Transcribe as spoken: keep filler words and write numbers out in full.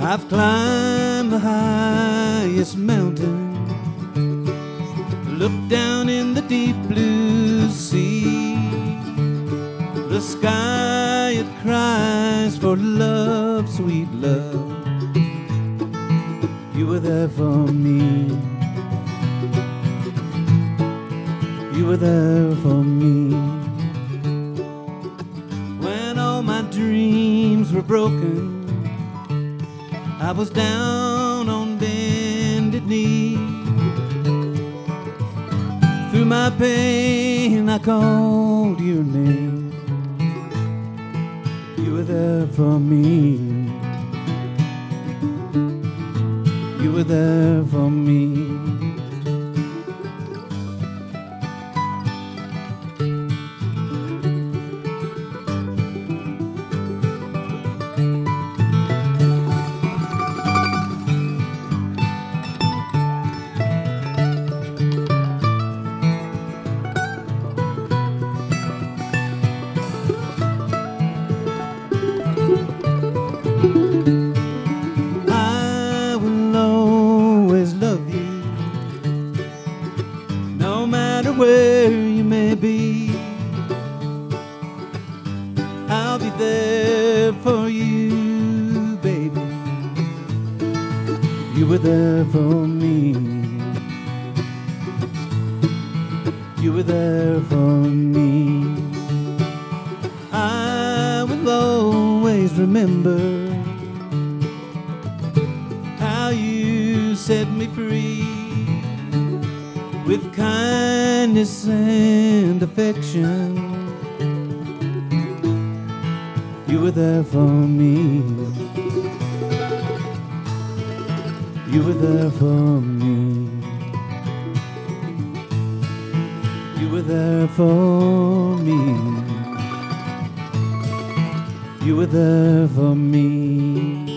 I've climbed the highest mountain, looked down in the deep blue sea. The sky, it cries for love, sweet love. You were there for me. You were there for me. When all my dreams were broken, I was down on bended knee. Through my pain, I called your name. You were there for me. You were there for me. Where you may be, I'll be there for you, baby. You were there for me. You were there for me. I will always remember how you set me free, with kindness and affection. You were there for me. You were there for me. You were there for me. You were there for me.